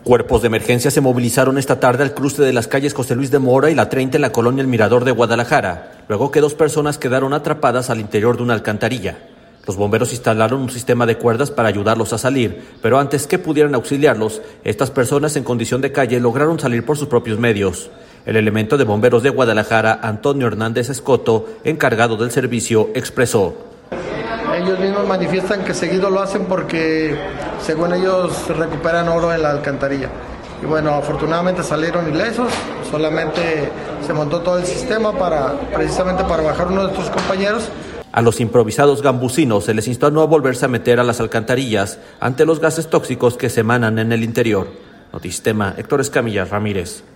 Cuerpos de emergencia se movilizaron esta tarde al cruce de las calles José Luis de Mora y la 30 en la colonia El Mirador de Guadalajara, luego que 2 personas quedaron atrapadas al interior de una alcantarilla. Los bomberos instalaron un sistema de cuerdas para ayudarlos a salir, pero antes que pudieran auxiliarlos, estas personas en condición de calle lograron salir por sus propios medios. El elemento de bomberos de Guadalajara, Antonio Hernández Escoto, encargado del servicio, expresó: ellos mismos manifiestan que seguido lo hacen porque, según ellos, recuperan oro en la alcantarilla. Y bueno, afortunadamente salieron ilesos, solamente se montó todo el sistema precisamente para bajar uno de estos compañeros. A los improvisados gambusinos se les instó a no volverse a meter a las alcantarillas ante los gases tóxicos que se emanan en el interior. Notisistema, Héctor Escamilla Ramírez.